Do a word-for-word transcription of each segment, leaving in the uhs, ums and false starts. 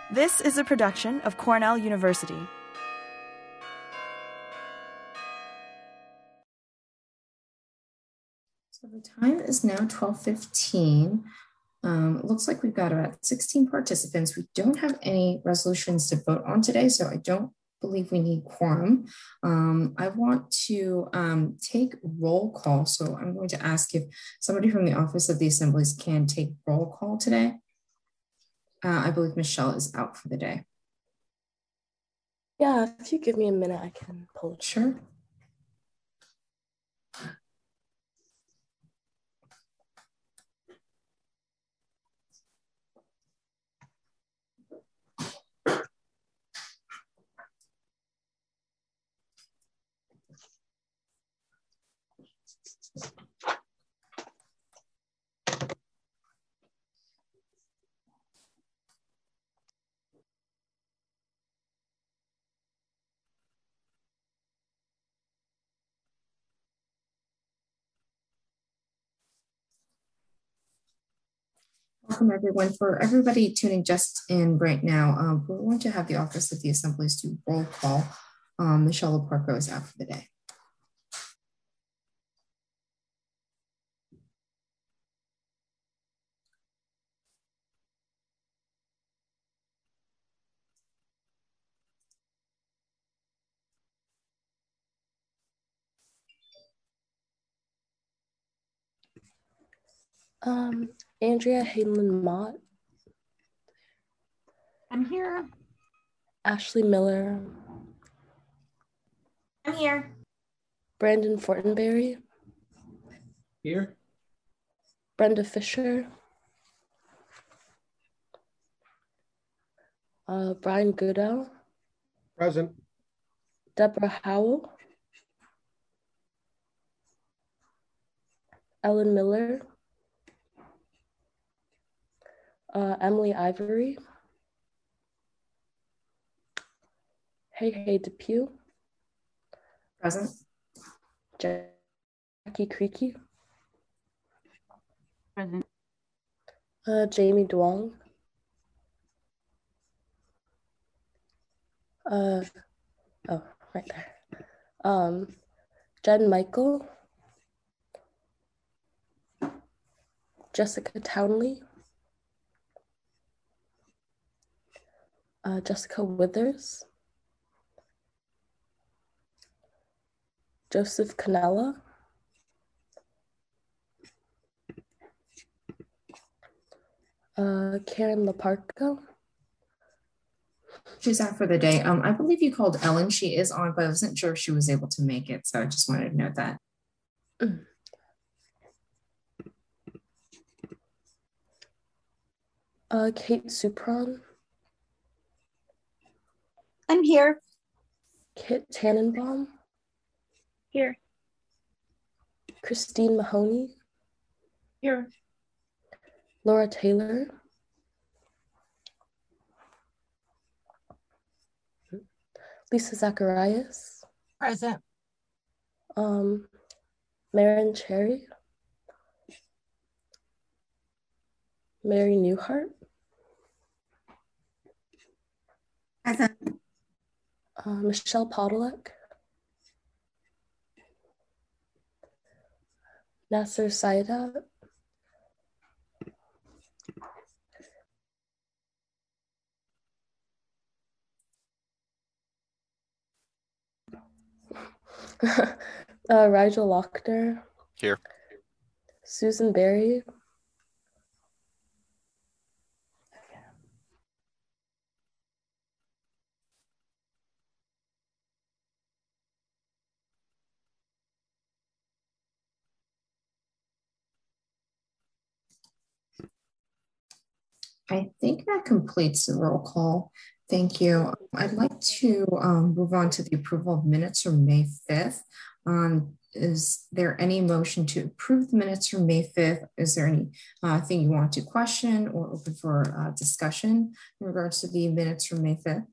This is a production of Cornell University. So the time is now twelve fifteen. Um, it looks like we've got about sixteen participants. We don't have any resolutions to vote on today, so I don't believe we need quorum. Um, I want to um, take roll call. So I'm going to ask if somebody from the Office of the Assemblies can take roll call today. Uh, I believe Michelle is out for the day. Yeah, if you give me a minute, I can pull it. Sure. Welcome everyone. For everybody tuning just in right now, um, we're going to have the Office of the Assemblies do roll call. Um, Michelle Loparco is out for the day. Um, Andrea Hayden Mott. I'm here. Ashley Miller. I'm here. Brandon Fortenberry. Here. Brenda Fisher. Uh, Brian Goodell. Present. Deborah Howell. Ellen Miller. Uh, Emily Ivory. Hey Hey Depew. Present. Jackie Creaky. Present. Uh, Jamie Duong. Uh, oh, right there. Um, Jen Michael. Jessica Townley. Uh, Jessica Withers. Joseph Canella. Uh, Karen Laparco. She's out for the day. Um, I believe you called Ellen. She is on, but I wasn't sure if she was able to make it. So I just wanted to note that. Mm. Uh, Kate Supron. I'm here. Kit Tannenbaum. Here. Christine Mahoney. Here. Laura Taylor. Lisa Zacharias. Present. Um, Marin Cherry. Mary Newhart. Present. Uh, Michelle Podolak. Nasser Saidat. uh, Rigel Lochner. Here. Susan Berry. I think that completes the roll call. Thank you. I'd like to um, move on to the approval of minutes from May fifth. Um, is there any motion to approve the minutes from May fifth? Is there any uh, thing you want to question or open for uh, discussion in regards to the minutes from May fifth?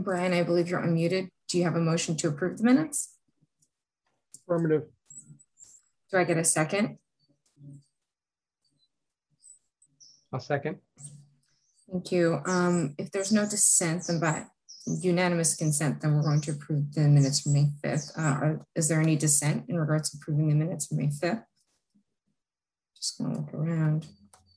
Brian, I believe you're unmuted. Do you have a motion to approve the minutes? Affirmative. Do I get a second? A second. Thank you. Um, if there's no dissent, then by unanimous consent, then we're going to approve the minutes from May fifth. Uh, are, is there any dissent in regards to approving the minutes from May fifth? Just gonna look around.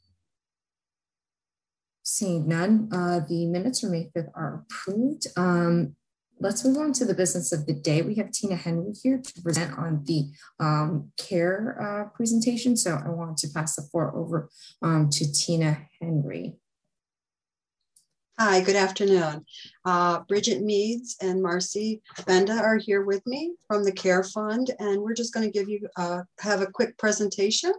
Seeing none, uh, the minutes from May fifth are approved. Um, let's move on to the business of the day. We have Tina Henry here to present on the um, CARE uh, presentation. So I want to pass the floor over um, to Tina Henry. Hi, good afternoon. Uh, Bridget Meads and Marcy Benda are here with me from the CARE Fund, and we're just going to give you uh, have a quick presentation.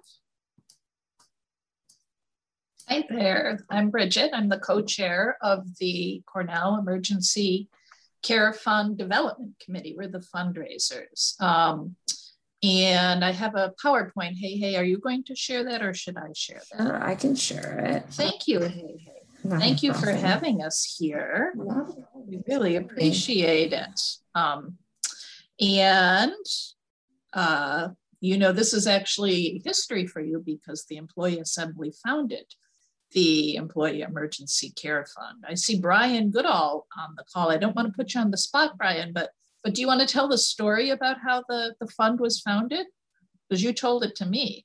Hi there, I'm Bridget. I'm the co-chair of the Cornell Emergency Care Fund Development Committee. We're the fundraisers. Um, and I have a PowerPoint. Hey, hey, are you going to share that or should I share that? Sure, I can share it. Thank you, hey, hey. Not Thank you for problem. having us here. We really appreciate it. Um, and, uh, you know, this is actually history for you because the Employee Assembly founded the Employee Emergency Care Fund. I see Brian Goodall on the call. I don't want to put you on the spot, Brian, but, but do you want to tell the story about how the, the fund was founded? Because you told it to me.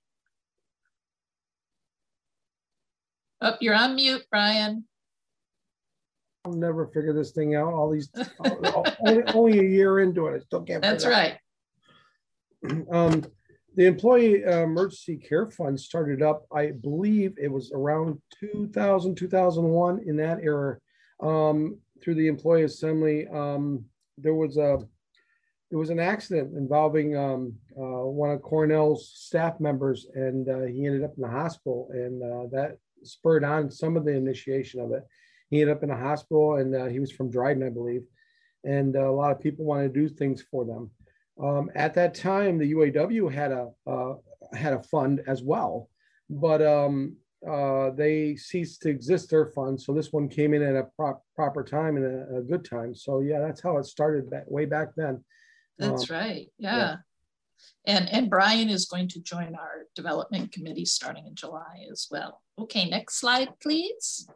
Oh, you're on mute, Brian. I'll never figure this thing out. All these, only, only a year into it, I still can't. That's right. Um, the Employee uh, Emergency Care Fund started up, I believe it was around two thousand, two thousand one, in that era, um, through the Employee Assembly. Um, there was a, there was an accident involving um, uh, one of Cornell's staff members, and uh, he ended up in the hospital, and uh, that spurred on some of the initiation of it. He ended up in a hospital, and uh, he was from Dryden, I believe, and uh, a lot of people wanted to do things for them. Um, at that time, the U A W had a uh, had a fund as well, but um, uh, they ceased to exist, their fund. So this one came in at a prop, proper time and a, a good time. So yeah, that's how it started back, way back then. That's um, right. Yeah. yeah. And, and Brian is going to join our development committee starting in July as well. Okay, next slide, please.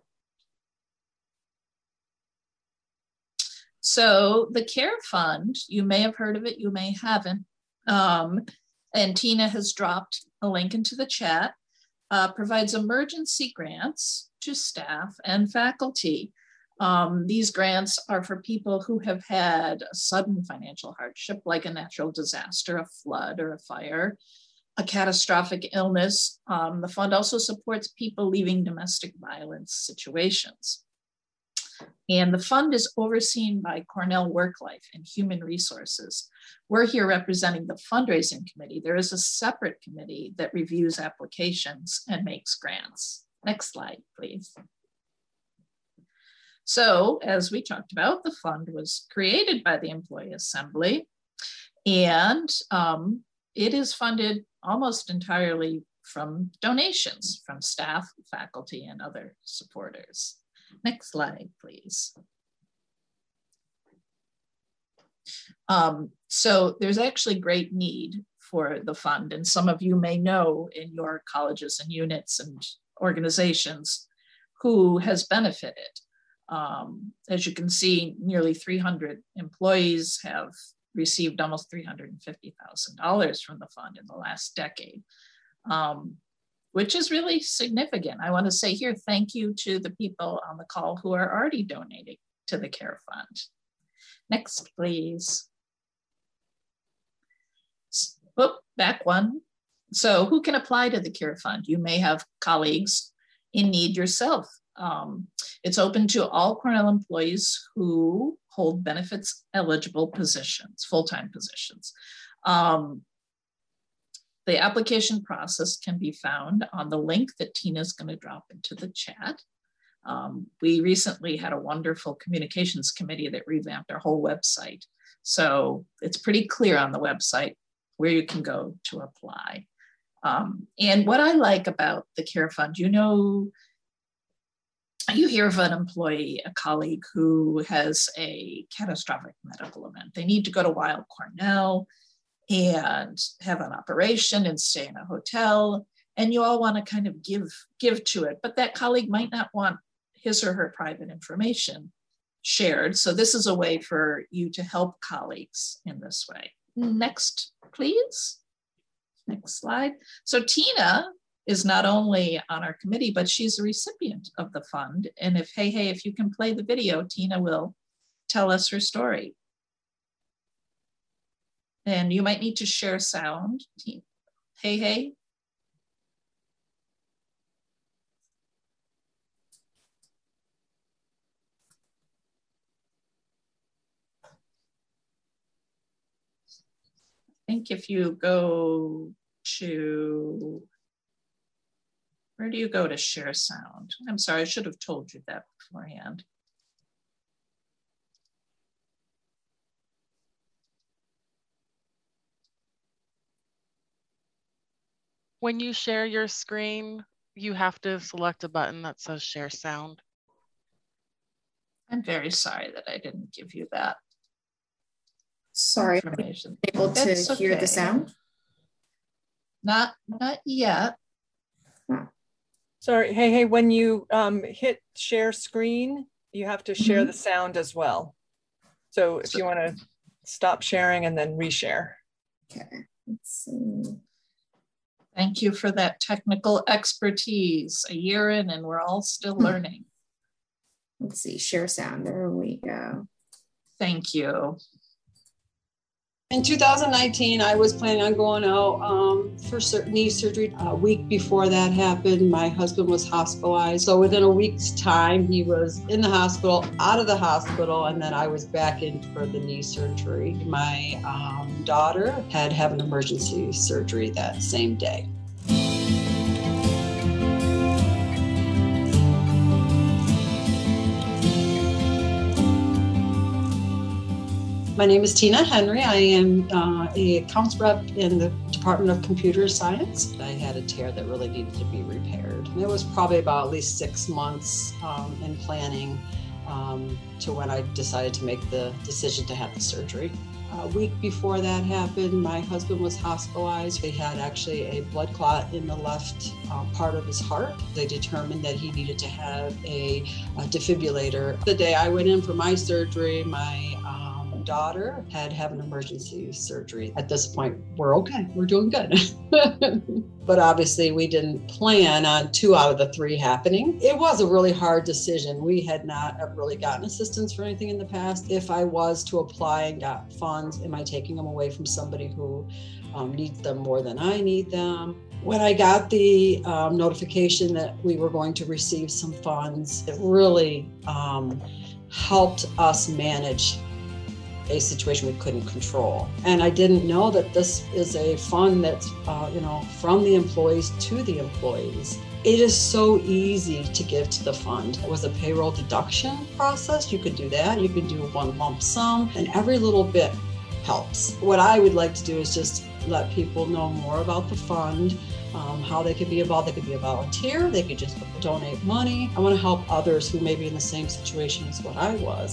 So the CARE Fund, you may have heard of it, you may haven't. Um, and Tina has dropped a link into the chat, uh, provides emergency grants to staff and faculty. Um, these grants are for people who have had a sudden financial hardship, like a natural disaster, a flood or a fire, a catastrophic illness. Um, the fund also supports people leaving domestic violence situations. And the fund is overseen by Cornell WorkLife and Human Resources. We're here representing the fundraising committee. There is a separate committee that reviews applications and makes grants. Next slide, please. So, as we talked about, the fund was created by the Employee Assembly, and um, it is funded almost entirely from donations from staff, faculty, and other supporters. Next slide, please. Um, so there's actually great need for the fund, and some of you may know in your colleges and units and organizations who has benefited. Um, as you can see, nearly three hundred employees have received almost three hundred fifty thousand dollars from the fund in the last decade. Um, which is really significant. I want to say here, thank you to the people on the call who are already donating to the CARE Fund. Next, please. Oop, back one. So who can apply to the CARE Fund? You may have colleagues in need yourself. Um, it's open to all Cornell employees who hold benefits eligible positions, full-time positions. Um, The application process can be found on the link that Tina's going to drop into the chat. Um, we recently had a wonderful communications committee that revamped our whole website. So it's pretty clear on the website where you can go to apply. Um, and what I like about the CARE Fund, you know, you hear of an employee, a colleague who has a catastrophic medical event. They need to go to Weill Cornell and have an operation and stay in a hotel. And you all want to kind of give, give to it, but that colleague might not want his or her private information shared. So this is a way for you to help colleagues in this way. Next, please. Next slide. So Tina is not only on our committee, but she's a recipient of the fund. And if, hey, hey, if you can play the video, Tina will tell us her story. And you might need to share sound. Hey, hey. I think if you go to, where do you go to share sound? I'm sorry, I should have told you that beforehand. When you share your screen, you have to select a button that says share sound. I'm very sorry that I didn't give you that. Sorry, information. Able to That's hear okay. the sound? Not, not yet. Huh. Sorry, hey, hey, when you um, hit share screen, you have to share Mm-hmm. the sound as well. So if you want to stop sharing and then reshare. Okay, let's see. Thank you for that technical expertise. A year in and we're all still Hmm. learning. Let's see, share sound, there we go. Thank you. In two thousand nineteen, I was planning on going out um, for knee surgery. A week before that happened, my husband was hospitalized. So within a week's time, he was in the hospital, out of the hospital, and then I was back in for the knee surgery. My um, daughter had to have an emergency surgery that same day. My name is Tina Henry. I am uh, a accounts rep in the Department of Computer Science. I had a tear that really needed to be repaired. It was probably about at least six months um, in planning um, to when I decided to make the decision to have the surgery. A week before that happened, my husband was hospitalized. He had actually a blood clot in the left uh, part of his heart. They determined that he needed to have a, a defibrillator. The day I went in for my surgery, my um, daughter had to have an emergency surgery. At this point, we're okay. We're doing good. But obviously, we didn't plan on two out of the three happening. It was a really hard decision. We had not really gotten assistance for anything in the past. If I was to apply and got funds, am I taking them away from somebody who um, needs them more than I need them? When I got the um, notification that we were going to receive some funds, it really um, helped us manage a situation we couldn't control. And I didn't know that this is a fund that's, uh, you know, from the employees to the employees. It is so easy to give to the fund. It was a payroll deduction process. You could do that. You could do one lump sum, and every little bit helps. What I would like to do is just let people know more about the fund, um, how they could be involved. They could be a volunteer. They could just donate money. I want to help others who may be in the same situation as what I was.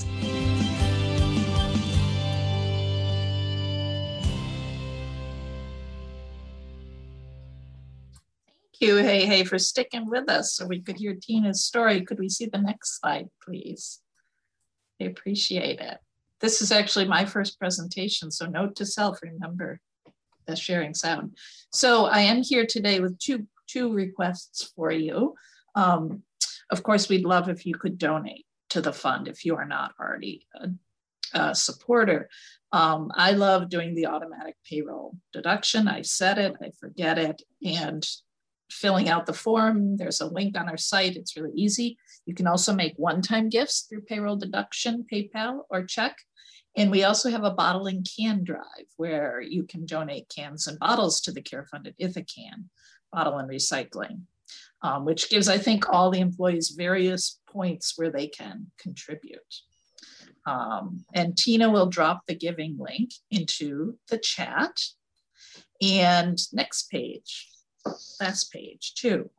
Thank you, Hey Hey, for sticking with us so we could hear Tina's story. Could we see the next slide, please? I appreciate it. This is actually my first presentation, so note to self, remember the sharing sound. So I am here today with two, two requests for you. Um, of course, we'd love if you could donate to the fund if you are not already a, a supporter. Um, I love doing the automatic payroll deduction. I said it, I forget it, and filling out the form. There's a link on our site. It's really easy. You can also make one-time gifts through payroll deduction, PayPal, or check. And we also have a bottle and can drive where you can donate cans and bottles to the Care Fund at Ithaca Can, bottle and recycling, um, which gives, I think, all the employees various points where they can contribute. Um, and Tina will drop the giving link into the chat. And next page. Last page, two.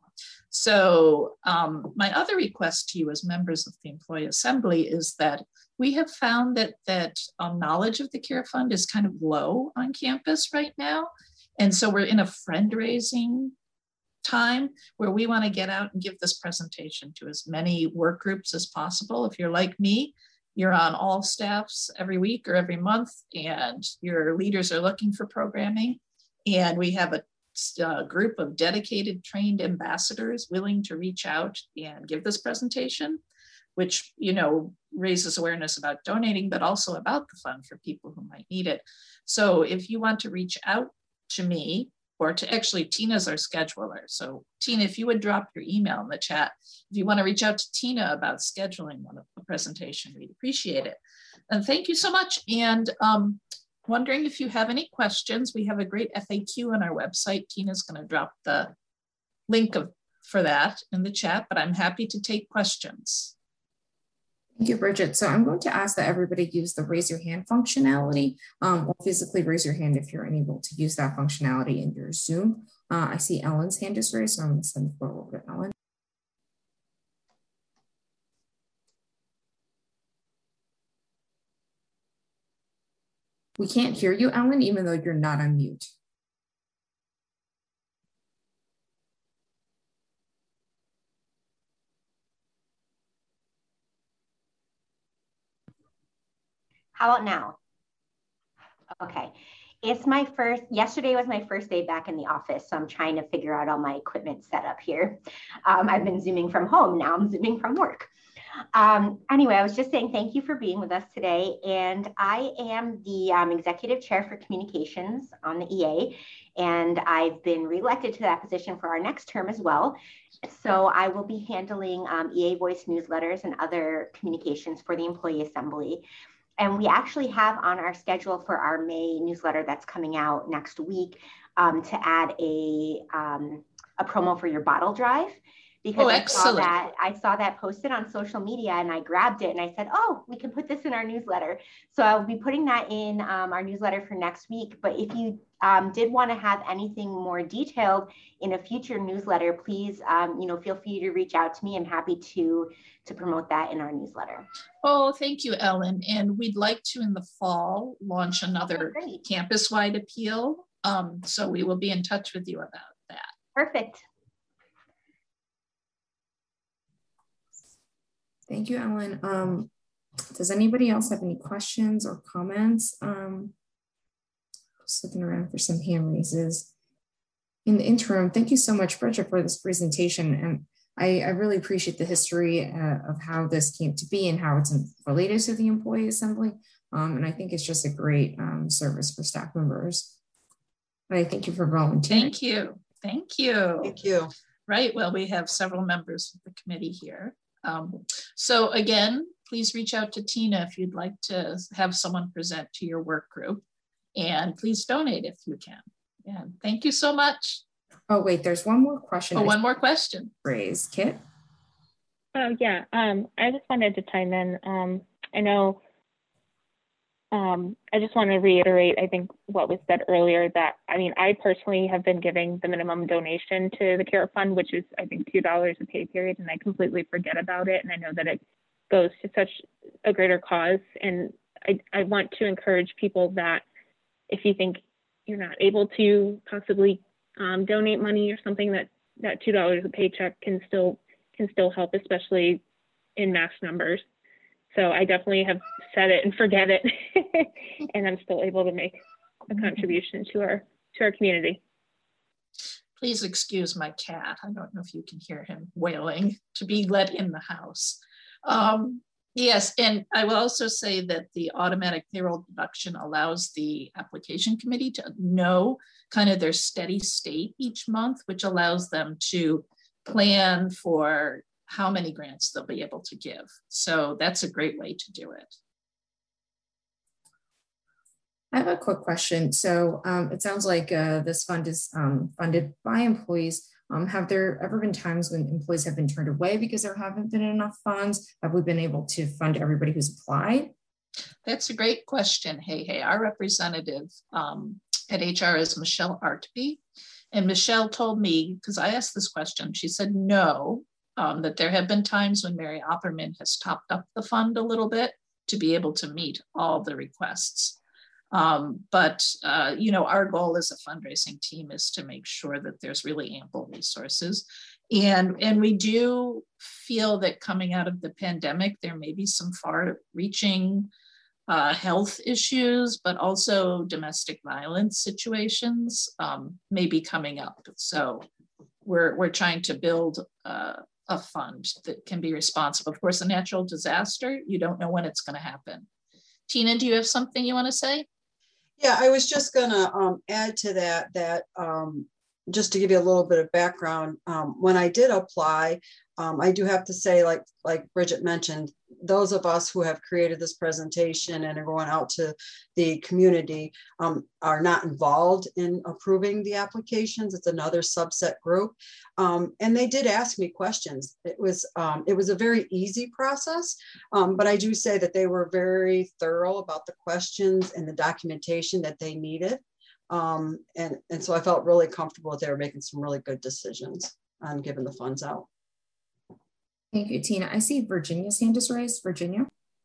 So um, my other request to you as members of the Employee Assembly is that we have found that, that um, knowledge of the CARE Fund is kind of low on campus right now. And so we're in a friend-raising time where we want to get out and give this presentation to as many work groups as possible. If you're like me, you're on all staffs every week or every month, and your leaders are looking for programming. And we have a, a group of dedicated, trained ambassadors willing to reach out and give this presentation, which, you know, raises awareness about donating, but also about the fund for people who might need it. So if you want to reach out to me, or to actually, Tina's our scheduler. So Tina, if you would drop your email in the chat, if you want to reach out to Tina about scheduling one of the presentation, we'd appreciate it. And thank you so much. And um, wondering if you have any questions, we have a great F A Q on our website. Tina's gonna drop the link of, for that in the chat, but I'm happy to take questions. Thank you, Bridget. So I'm going to ask that everybody use the raise your hand functionality, um, or physically raise your hand if you're unable to use that functionality in your Zoom. Uh, I see Ellen's hand is raised, so I'm going to send the floor over to Ellen. We can't hear you, Ellen, even though you're not on mute. How about now? Okay. It's my first, yesterday was my first day back in the office, so I'm trying to figure out all my equipment set up here. Um, I've been Zooming from home, now I'm Zooming from work. Um, anyway, I was just saying thank you for being with us today. And I am the um, Executive Chair for Communications on the E A, and I've been reelected to that position for our next term as well. So I will be handling um, E A Voice newsletters and other communications for the Employee Assembly. And we actually have on our schedule for our May newsletter that's coming out next week um, to add a, um, a promo for your bottle drive. Because oh, I excellent. saw that I saw that posted on social media, and I grabbed it and I said, oh, we can put this in our newsletter. So I'll be putting that in um, our newsletter for next week. But if you um, did want to have anything more detailed in a future newsletter, please, um, you know, feel free to reach out to me. I'm happy to to promote that in our newsletter. Oh, thank you, Ellen. And we'd like to, in the fall, launch another oh, campus-wide appeal. Um, so we will be in touch with you about that. Perfect. Thank you, Ellen. Um, does anybody else have any questions or comments? Um, just looking around for some hand raises. In the interim, thank you so much, Bridget, for this presentation. And I, I really appreciate the history uh, of how this came to be and how it's related to the Employee Assembly. Um, and I think it's just a great um, service for staff members. And I thank you for volunteering. Thank you. Thank you. Thank you. Right. Well, we have several members of the committee here. Um, so again, please reach out to Tina if you'd like to have someone present to your work group, and please donate if you can. And thank you so much. Oh, wait, there's one more question. Oh, one more question. Raise, Kit. Oh, yeah. Um, I just wanted to chime in. Um, I know, um, I just want to reiterate, I think what was said earlier, that, I mean, I personally have been giving the minimum donation to the CARE Fund, which is, I think, two dollars a pay period, and I completely forget about it. And I know that it goes to such a greater cause. And I, I want to encourage people that if you think you're not able to possibly um, donate money or something, that that two dollars a paycheck can still can still help, especially in mass numbers. So I definitely have said it and forget it, and I'm still able to make a contribution to our to our community. Please excuse my cat. I don't know if you can hear him wailing to be let in the house. Um, yes, and I will also say that the automatic payroll deduction allows the application committee to know kind of their steady state each month, which allows them to plan for how many grants they'll be able to give. So that's a great way to do it. I have a quick question. So um, it sounds like uh, this fund is um, funded by employees. Um, have there ever been times when employees have been turned away because there haven't been enough funds? Have we been able to fund everybody who's applied? That's a great question. Hey, hey, our representative um, at H R is Michelle Artby. And Michelle told me, because I asked this question, she said no, um, that there have been times when Mary Opperman has topped up the fund a little bit to be able to meet all the requests. Um, but, uh, you know, our goal as a fundraising team is to make sure that there's really ample resources. And, and we do feel that coming out of the pandemic, there may be some far-reaching uh, health issues, but also domestic violence situations um, may be coming up. So we're, we're trying to build uh, a fund that can be responsive. Of course, a natural disaster, you don't know when it's going to happen. Tina, do you have something you want to say? Yeah, I was just going to um, add to that, that um, just to give you a little bit of background, um, when I did apply, um, I do have to say, like, like Bridget mentioned, those of us who have created this presentation and are going out to the community um, are not involved in approving the applications. It's another subset group. Um, and they did ask me questions. It was, um, it was a very easy process, um, but I do say that they were very thorough about the questions and the documentation that they needed. Um, and, and so I felt really comfortable that they were making some really good decisions on giving the funds out. Thank you, Tina. I see Virginia's hand is raised. Virginia.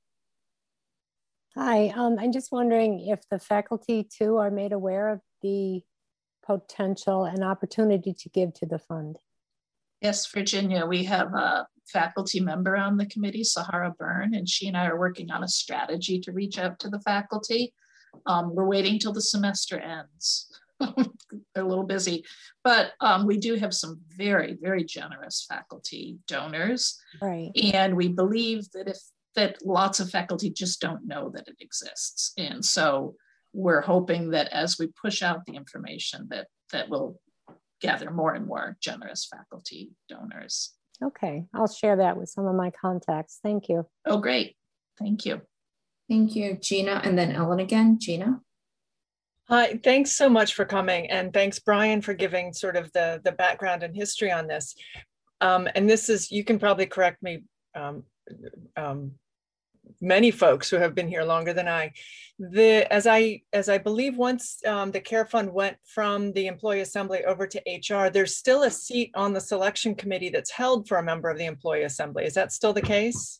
Hi, um, I'm just wondering if the faculty too are made aware of the potential and opportunity to give to the fund. Yes, Virginia, we have a faculty member on the committee, Sahara Byrne, and she and I are working on a strategy to reach out to the faculty. Um, we're waiting till the semester ends. They're a little busy, but um, we do have some very, very generous faculty donors. Right. And we believe that if that lots of faculty just don't know that it exists. And so we're hoping that as we push out the information that that will gather more and more generous faculty donors. Okay, I'll share that with some of my contacts. Thank you. Oh, great. Thank you. Thank you, Gina. And then Ellen again. Gina. Hi, thanks so much for coming. And thanks, Brian, for giving sort of the, the background and history on this. Um, and this is, you can probably correct me, um, um, many folks who have been here longer than I. The, as I, as I believe once um, the CARE Fund went from the Employee Assembly over to H R, there's still a seat on the selection committee that's held for a member of the Employee Assembly. Is that still the case?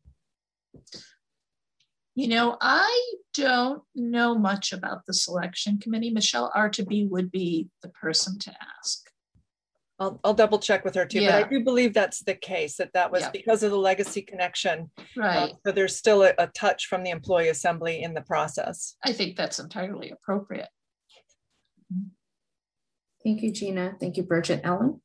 You know, I don't know much about the selection committee. Michelle Artaby would be the person to ask. I'll, I'll double check with her too, Yeah. but I do believe that's the case, that that was Yeah. because of the legacy connection. Right. Uh, so there's still a, a touch from the Employee Assembly in the process. I think that's entirely appropriate. Thank you, Gina. Thank you, Bridget. Ellen?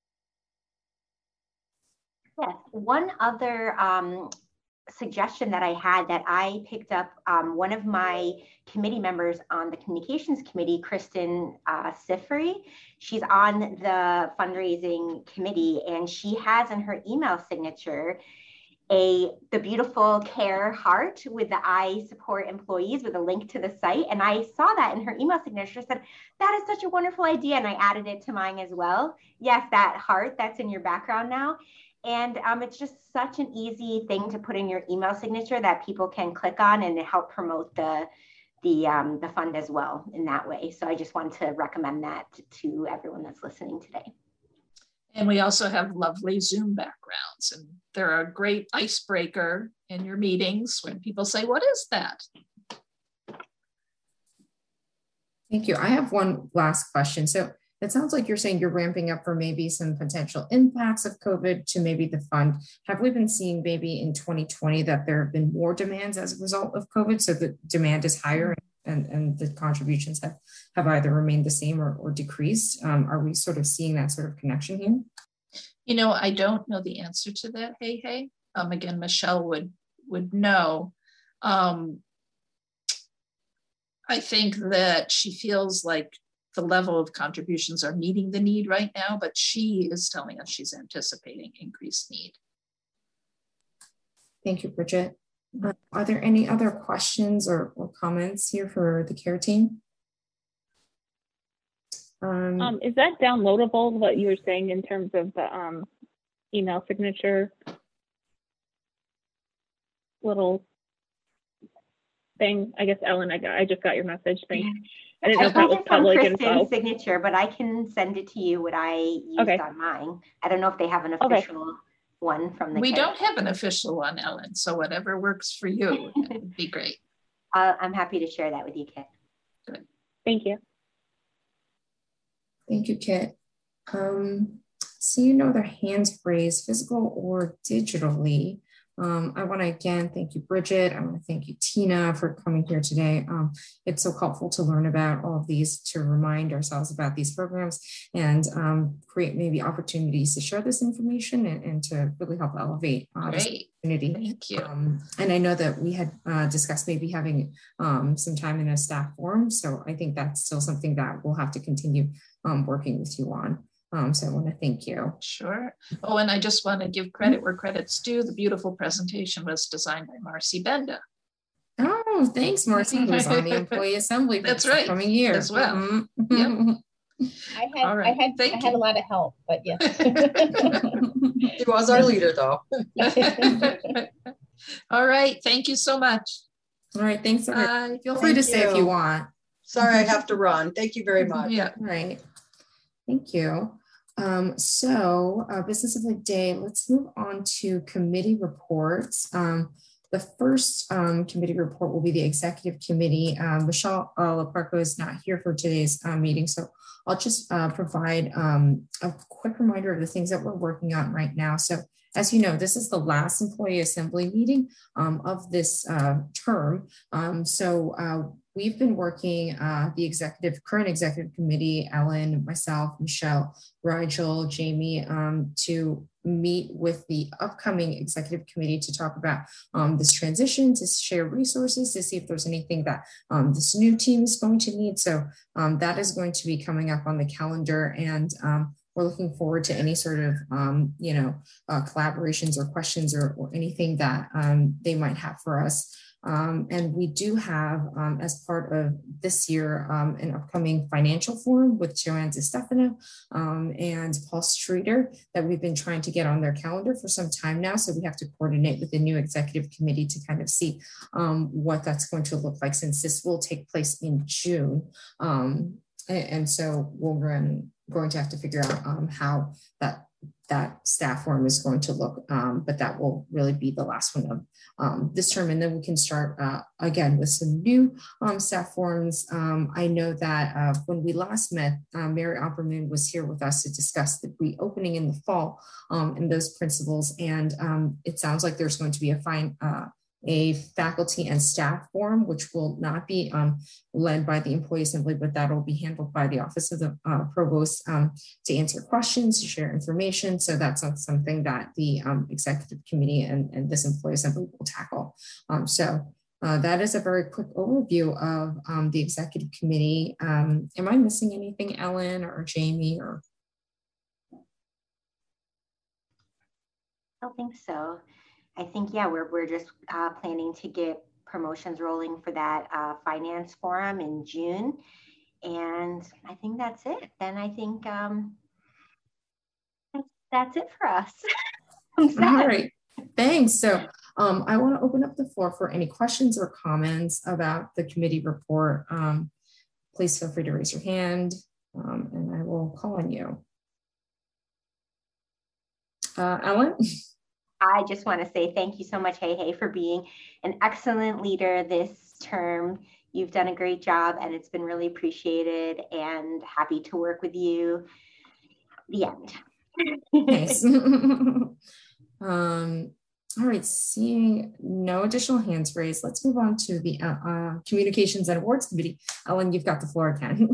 Yes, one other um, suggestion that I had that I picked up, um, one of my committee members on the communications committee, Kristen uh, Sifri, she's on the fundraising committee, and she has in her email signature a the beautiful CARE heart with the I support employees with a link to the site. And I saw that in her email signature, said, that is such a wonderful idea. And I added it to mine as well. Yes, that heart that's in your background now. And um, it's just such an easy thing to put in your email signature that people can click on and help promote the the um, the fund as well in that way. So I just wanted to recommend that to everyone that's listening today. And we also have lovely Zoom backgrounds, and they're a great icebreaker in your meetings when people say, what is that? Thank you. I have one last question. So it sounds like you're saying you're ramping up for maybe some potential impacts of COVID to maybe the fund. Have we been seeing maybe in twenty twenty that there have been more demands as a result of COVID? So the demand is higher and, and the contributions have, have either remained the same or, or decreased. Um, are we sort of seeing that sort of connection here? You know, I don't know the answer to that, hey, hey. Um, again, Michelle would, would know. Um, I think that she feels like the level of contributions are meeting the need right now, but she is telling us she's anticipating increased need. Thank you, Bridget. Uh, are there any other questions or, or comments here for the CARE team? Um, Um, is that downloadable, what you were saying in terms of the um, email signature little thing? I guess, Ellen, I, got, I just got your message. Thanks. I didn't I know if that pulled was it from public Kristen's info. signature, but I can send it to you what I used Okay. on mine. I don't know if they have an Okay. official one from the We kit. don't have an official one, Ellen, so whatever works for you would be great. Uh, I'm happy to share that with you, Kit. Good. Thank you. Thank you, Kit. Um, seeing no other hands raised, physical or digitally, um, I want to again thank you, Bridget. I want to thank you, Tina, for coming here today. Um, it's so helpful to learn about all of these, to remind ourselves about these programs, and um, create maybe opportunities to share this information and, and to really help elevate uh, this community. Thank you. Um, and I know that we had uh, discussed maybe having um, some time in a staff forum, so I think that's still something that we'll have to continue um, working with you on. Um, so I want to thank you. Sure. Oh, and I just want to give credit where credit's due. The beautiful presentation was designed by Marcy Benda. Oh, thanks, Marcy, who's on the employee assembly for That's the right. coming year As well. Mm-hmm. Yep. I had All right. I had Thank I had you. a lot of help, but yes. He was our leader, though. All right. Thank you so much. All right. Thanks. Bye. Feel free Thank to stay if you. you want. Sorry, I have to run. Thank you very much. Yeah. All right. Thank you. Um, so uh, business of the day, let's move on to committee reports. Um, the first um, committee report will be the executive committee. Um, Michelle uh, Laparco is not here for today's uh, meeting, so I'll just uh, provide um, a quick reminder of the things that we're working on right now. So as you know, this is the last employee assembly meeting um, of this uh, term. Um, so uh, we've been working, uh, the executive, current executive committee, Ellen, myself, Michelle, Rigel, Jamie, um, to meet with the upcoming executive committee to talk about um, this transition, to share resources, to see if there's anything that um, this new team is going to need. So um, that is going to be coming up on the calendar, and um, we're looking forward to any sort of, um, you know, uh, collaborations or questions or, or anything that um, they might have for us. Um, and we do have, um, as part of this year, um, an upcoming financial forum with Joanne DeStefano um, and Paul Streeter that we've been trying to get on their calendar for some time now. So we have to coordinate with the new executive committee to kind of see um, what that's going to look like, since this will take place in June. Um, and, and so we're going, going to have to figure out um, how that that staff forum is going to look, um, but that will really be the last one of um, this term. And then we can start uh, again with some new um, staff forums. Um, I know that uh, when we last met, uh, Mary Opperman was here with us to discuss the reopening in the fall um, and those principles. And um, it sounds like there's going to be a fine, uh, a faculty and staff forum, which will not be um, led by the employee assembly, but that will be handled by the office of the uh, provost um, to answer questions, to share information. So that's something that the um, executive committee and, and this employee assembly will tackle. Um, so uh, that is a very quick overview of um, the executive committee. Um, am I missing anything, Ellen or Jamie? Or I don't think so. I think, yeah, we're, we're just uh, planning to get promotions rolling for that uh, finance forum in June. And I think that's it. Then I think um, that's, that's it for us. I'm sad. All right, thanks. So um, I want to open up the floor for any questions or comments about the committee report. Um, please feel free to raise your hand um, and I will call on you. Uh, Ellen? I just want to say thank you so much, Hey Hey, for being an excellent leader this term. You've done a great job and it's been really appreciated, and happy to work with you. The end. Nice. um, all right, seeing no additional hands raised, let's move on to the uh, uh, Communications and Awards Committee. Ellen, you've got the floor again.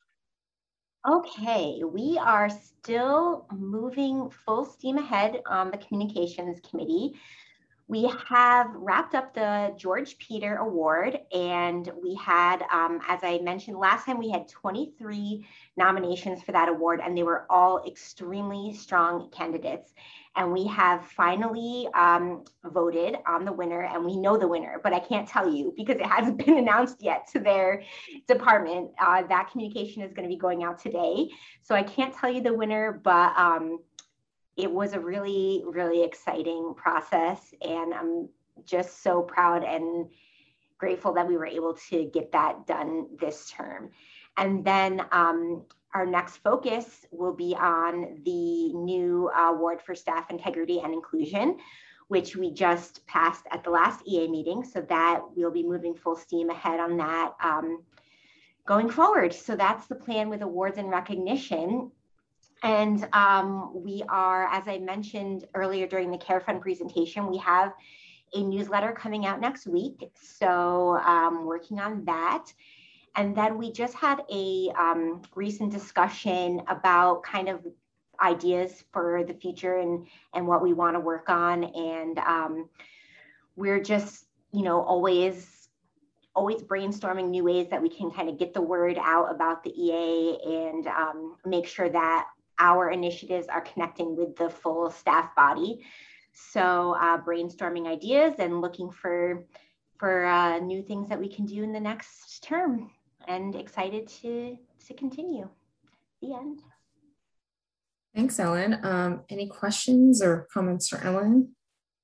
Okay, we are still moving full steam ahead on the Communications Committee. We have wrapped up the George Peter Award, and we had, um, as I mentioned last time, we had twenty-three nominations for that award, and they were all extremely strong candidates. And we have finally um, voted on the winner, and we know the winner, but I can't tell you because it hasn't been announced yet to their department. Uh, that communication is going to be going out today. So I can't tell you the winner, but um, it was a really, really exciting process. And I'm just so proud and grateful that we were able to get that done this term. And then um, our next focus will be on the new award for staff integrity and inclusion, which we just passed at the last E A meeting. So that we'll be moving full steam ahead on that um, going forward. So that's the plan with awards and recognition. And um, we are, as I mentioned earlier during the Care Fund presentation, we have a newsletter coming out next week. So um, working on that. And then we just had a um, recent discussion about kind of ideas for the future and, and what we want to work on. And um, we're just, you know, always always brainstorming new ways that we can kind of get the word out about the E A and um, make sure that our initiatives are connecting with the full staff body. So uh, brainstorming ideas and looking for, for uh, new things that we can do in the next term, and excited to, to continue. The end. Thanks, Ellen. Um, any questions or comments for Ellen?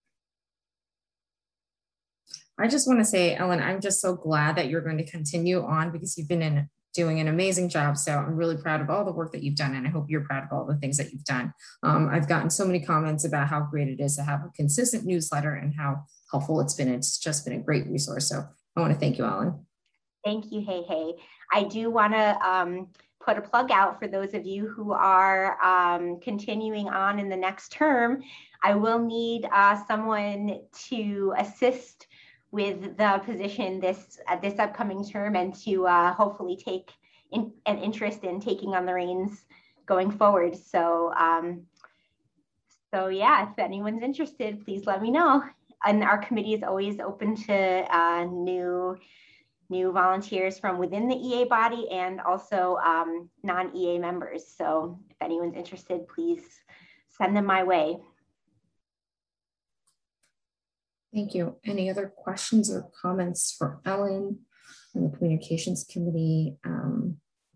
I just want to say, Ellen, I'm just so glad that you're going to continue on because you've been in doing an amazing job. So I'm really proud of all the work that you've done. And I hope you're proud of all the things that you've done. Um, I've gotten so many comments about how great it is to have a consistent newsletter and how helpful it's been. It's just been a great resource. So I want to thank you, Ellen. Thank you, Hey Hey. I do want to um, put a plug out for those of you who are um, continuing on in the next term. I will need uh, someone to assist with the position this uh, this upcoming term, and to uh, hopefully take in, an interest in taking on the reins going forward. So, um, so yeah, if anyone's interested, please let me know. And our committee is always open to uh, new new volunteers from within the E A body and also um, non-E A members. So if anyone's interested, please send them my way. Thank you. Any other questions or comments for Ellen and the Communications Committee? Um,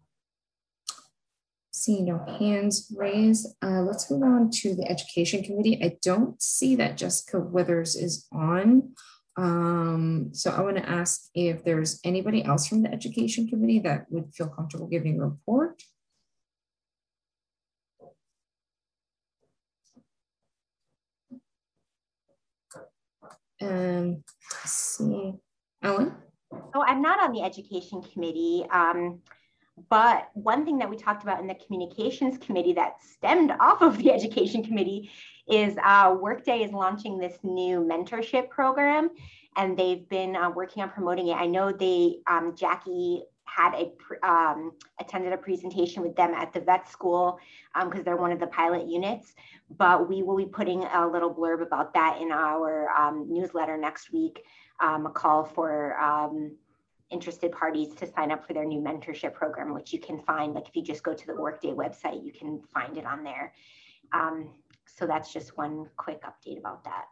seeing no hands raised, uh, let's move on to the Education Committee. I don't see that Jessica Withers is on. Um, so I want to ask if there's anybody else from the Education Committee that would feel comfortable giving a report. Um, let's see, Ellen? So I'm not on the Education Committee, um, but one thing that we talked about in the Communications Committee that stemmed off of the Education Committee is uh, Workday is launching this new mentorship program, and they've been uh, working on promoting it. I know they, um, Jackie had a um, attended a presentation with them at the vet school because um, they're one of the pilot units, but we will be putting a little blurb about that in our um, newsletter next week, um, a call for um, interested parties to sign up for their new mentorship program, which you can find, like if you just go to the Workday website, you can find it on there. Um, so that's just one quick update about that.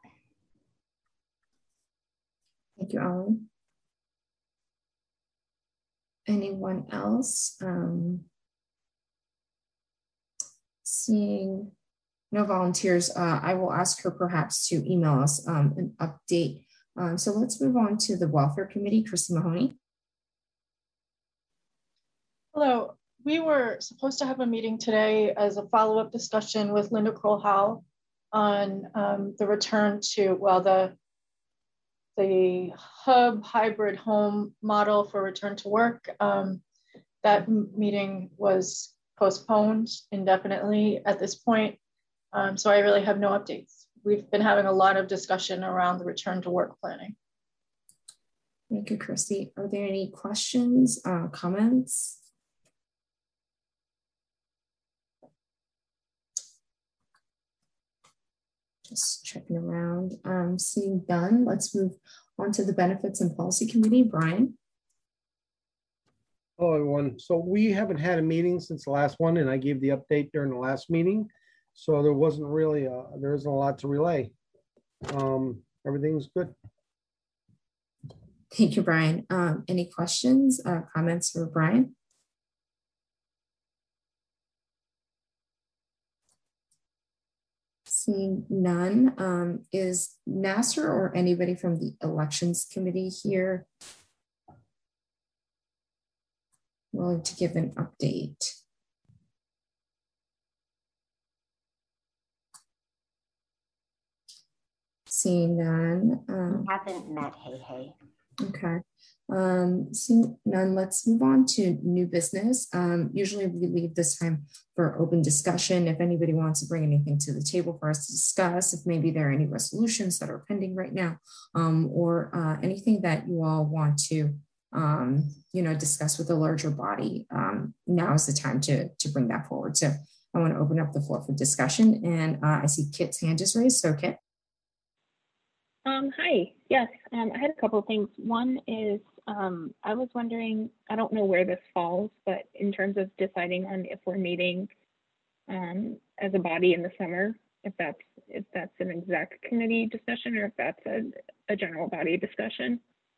Thank you, Ellen. Anyone else? Um, seeing no volunteers, uh, I will ask her perhaps to email us um, an update. Um, so let's move on to the Welfare Committee. Christy Mahoney. Hello. We were supposed to have a meeting today as a follow-up discussion with Linda Kroll-Howell on um, the return to, well, the the hub hybrid home model for return to work. Um, that meeting was postponed indefinitely at this point. Um, so I really have no updates. We've been having a lot of discussion around the return to work planning. Thank you, Christy. Are there any questions, uh, comments? Just checking around. Um, seeing none, let's move on to the Benefits and Policy Committee. Brian. Hello, everyone. So we haven't had a meeting since the last one, and I gave the update during the last meeting. So there wasn't really, a, there isn't a lot to relay. Um, everything's good. Thank you, Brian. Um, any questions, uh, comments for Brian? Seeing none, um, is Nasser or anybody from the Elections Committee here? willing to give an update? Seeing none. Um, We haven't met, hey, hey. okay. Um, seeing none, let's move on to new business. Um, usually we leave this time for open discussion. If anybody wants to bring anything to the table for us to discuss, if maybe there are any resolutions that are pending right now, um, or uh, anything that you all want to, um, you know, discuss with a larger body, um, now is the time to, to bring that forward. So I want to open up the floor for discussion, and uh, I see Kit's hand is raised. So Kit. Um, hi, yes, um, I had a couple of things. One is um, I was wondering, I don't know where this falls, but in terms of deciding on if we're meeting um, as a body in the summer, if that's if that's an exec committee discussion or if that's a, a general body discussion.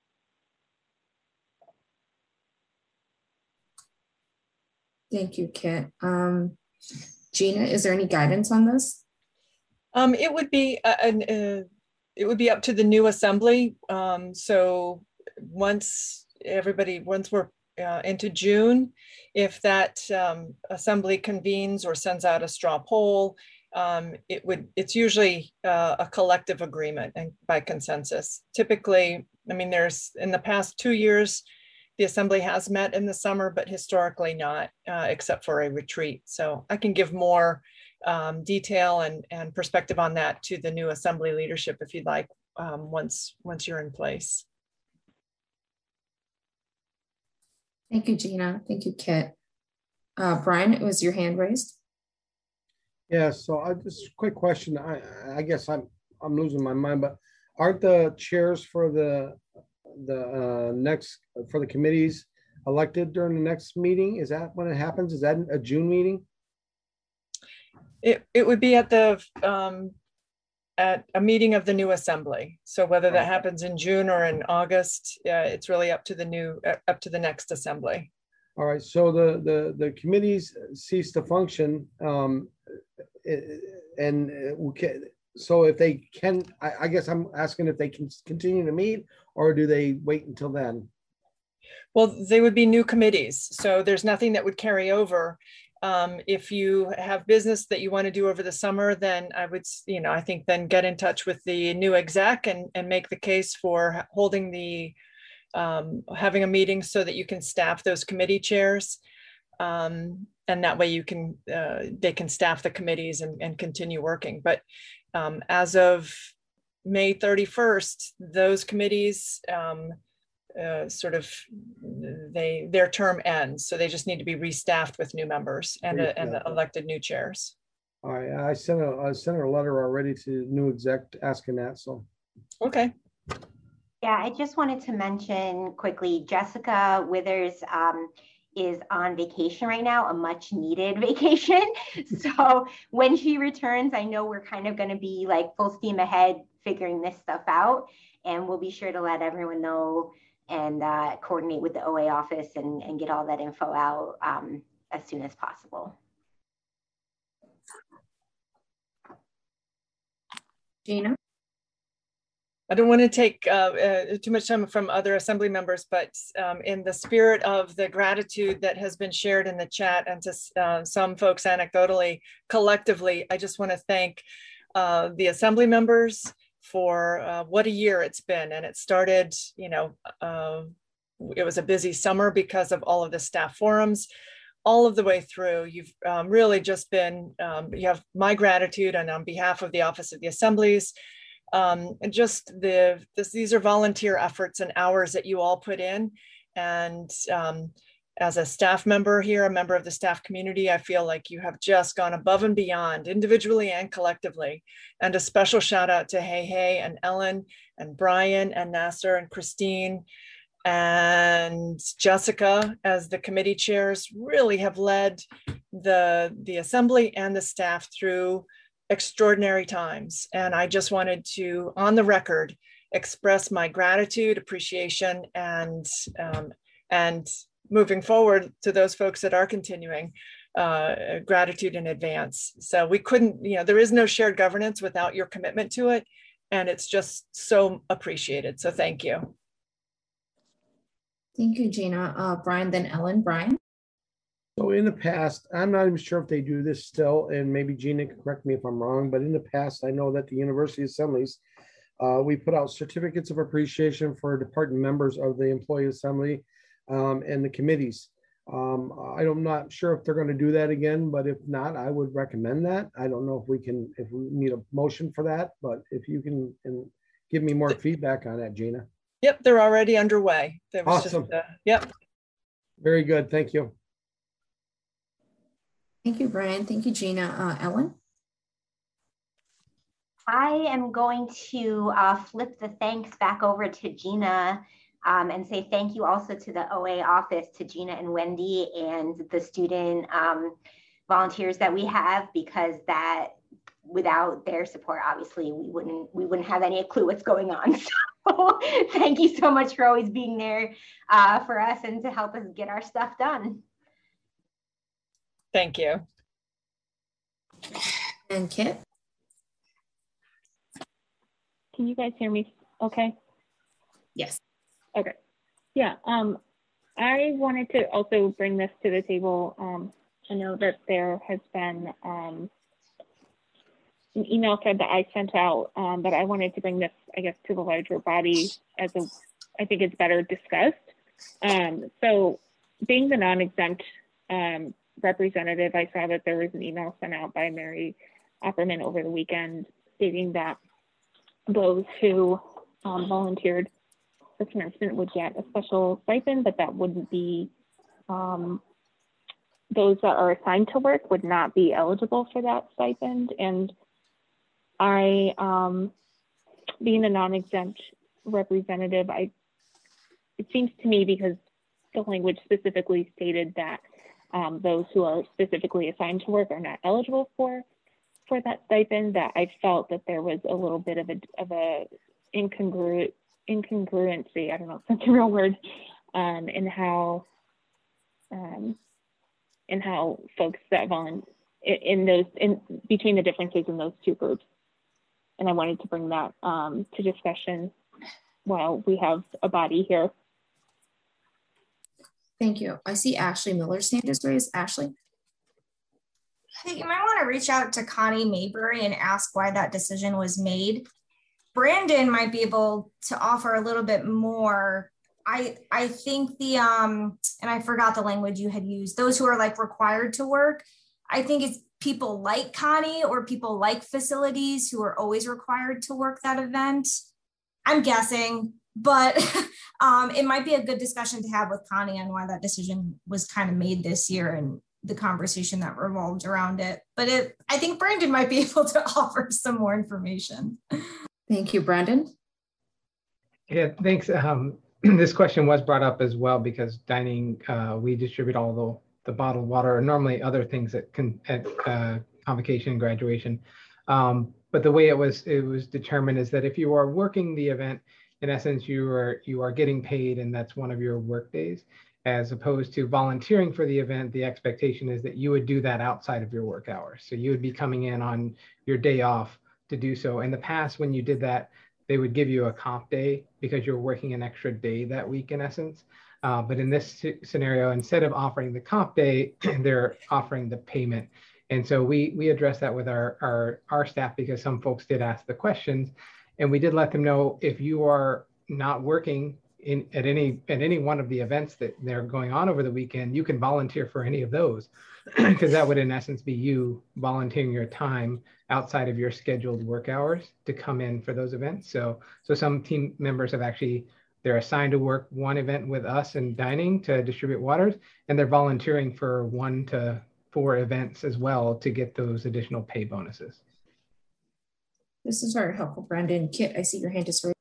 Thank you, Kit. Um, Gina, is there any guidance on this? Um, it would be uh, an uh, it would be up to the new assembly. Um, so once everybody, once we're uh, into June, if that um, assembly convenes or sends out a straw poll, um, it would, it's usually uh, a collective agreement and by consensus. Typically, I mean, there's in the past two years, the assembly has met in the summer, but historically not, uh, except for a retreat. So I can give more Um, detail and, and perspective on that to the new assembly leadership if you'd like, um, once, once you're in place. Thank you, Gina. Thank you, Kit. Uh, Brian, was your hand raised? Yeah, so I just quick question. I I guess I'm I'm losing my mind, but aren't the chairs for the the uh, next for the committees elected during the next meeting? Is that when it happens? Is that a June meeting? It, it would be at the um, at a meeting of the new assembly. So whether that happens in June or in August, uh, it's really up to the new uh, up to the next assembly. All right. So the the the committees cease to function, um, and so if they can, I, I guess I'm asking if they can continue to meet, or do they wait until then? Well, they would be new committees, so there's nothing that would carry over. Um, if you have business that you want to do over the summer, then I would, you know, I think then get in touch with the new exec and, and make the case for holding the, um, having a meeting so that you can staff those committee chairs. Um, and that way you can, uh, they can staff the committees and, and continue working. But um, as of May thirty-first, those committees, um, Uh, sort of they their term ends, so they just need to be restaffed with new members and uh, and elected new chairs. All right, I sent a I sent her a letter already to new exec asking that. So okay. Yeah, I just wanted to mention quickly, Jessica Withers um, is on vacation right now, a much needed vacation. So when she returns, I know we're kind of going to be like full steam ahead figuring this stuff out, and we'll be sure to let everyone know and uh, coordinate with the O A office and, and get all that info out um, as soon as possible. Gina? I don't want to take uh, uh, too much time from other assembly members, but um, in the spirit of the gratitude that has been shared in the chat and to uh, some folks anecdotally, collectively, I just want to thank uh, the assembly members for uh, what a year it's been. And it started, you know, uh, it was a busy summer because of all of the staff forums. All of the way through, you've um, really just been, um, you have my gratitude, and on behalf of the Office of the Assemblies, um, and just the, this, these are volunteer efforts and hours that you all put in. And um, as a staff member here, a member of the staff community, I feel like you have just gone above and beyond individually and collectively. And a special shout out to Hey Hey and Ellen and Brian and Nasser and Christine and Jessica as the committee chairs really have led the, the assembly and the staff through extraordinary times. And I just wanted to, on the record, express my gratitude, appreciation, and, um, and moving forward to those folks that are continuing, uh, gratitude in advance. So we couldn't, you know, there is no shared governance without your commitment to it. And it's just so appreciated. So thank you. Thank you, Gina. Uh, Brian, then Ellen. Brian? So in the past, I'm not even sure if they do this still, and maybe Gina can correct me if I'm wrong, but in the past, I know that the university assemblies, uh, we put out certificates of appreciation for department members of the employee assembly um, and the committees. Um, I'm not sure if they're going to do that again, but if not, I would recommend that. I don't know if we can, if we need a motion for that, but if you can and give me more feedback on that, Gina. Yep, they're already underway. There was Awesome. Just, uh, yep. Very good. Thank you. Thank you, Brian. Thank you, Gina. Uh, Ellen? I am going to uh, flip the thanks back over to Gina um, and say thank you also to the O A office, to Gina and Wendy and the student um, volunteers that we have, because that without their support, obviously we wouldn't we wouldn't have any clue what's going on. So thank you so much for always being there uh, for us and to help us get our stuff done. Thank you. And Kit? Can you guys hear me okay? Yes. Okay. Yeah, um, I wanted to also bring this to the table. Um, I know that there has been um, an email thread that I sent out, um, but I wanted to bring this, I guess, to the larger body as a, I think it's better discussed. Um, so being the non-exempt um, representative, I saw that there was an email sent out by Mary Opperman over the weekend stating that those who um, volunteered for commencement would get a special stipend, but that wouldn't be, um, those that are assigned to work would not be eligible for that stipend. And I, um, being a non-exempt representative, I, it seems to me, because the language specifically stated that um, those who are specifically assigned to work are not eligible for for that stipend, that I felt that there was a little bit of a of a incongruent incongruency, I don't know if that's a real word, um, in how um, in how folks that volunteer in those in between the differences in those two groups. And I wanted to bring that um, to discussion while we have a body here. Thank you. I see Ashley Miller's hand is raised. Ashley? Hey, you might want to reach out to Connie Maybury and ask why that decision was made. Brandon might be able to offer a little bit more. I I think the, um, and I forgot the language you had used, those who are like required to work, I think it's people like Connie or people like facilities who are always required to work that event. I'm guessing, but um, it might be a good discussion to have with Connie on why that decision was kind of made this year and the conversation that revolved around it. But it, I think Brandon might be able to offer some more information. Thank you, Brandon. Yeah, thanks. Um, this question was brought up as well because dining, uh, we distribute all the, the bottled water and normally other things at, con at uh, convocation and graduation. Um, but the way it was it was determined is that if you are working the event, in essence, you are you are getting paid and that's one of your work days. As opposed to volunteering for the event, the expectation is that you would do that outside of your work hours. So you would be coming in on your day off to do so. In the past, when you did that, they would give you a comp day because you're working an extra day that week in essence. Uh, but in this scenario, instead of offering the comp day, they're offering the payment. And so we we addressed that with our, our, our staff because some folks did ask the questions. And we did let them know if you are not working in at any at any one of the events that they're going on over the weekend, you can volunteer for any of those because that would in essence be you volunteering your time outside of your scheduled work hours to come in for those events. So so some team members have actually, they're assigned to work one event with us in dining to distribute waters, and they're volunteering for one to four events as well to get those additional pay bonuses. This is very helpful, Brandon. Kit, I see your hand is raised.